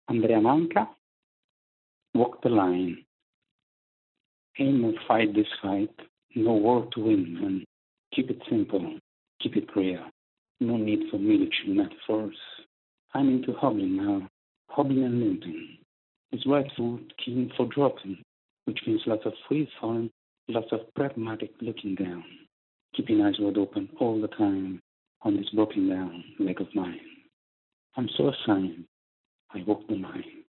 Andrea Manca, walk the line. Aim and fight this fight. No war to win, and keep it simple. Keep it real. No need for military metaphors. I'm into hobbling now. Hobbling and limping. It's right foot keen for dropping, which means lots of free falling, lots of pragmatic looking down. Keeping eyes wide open all the time on this broken down leg of mine. I'm so assigned. I walk the line.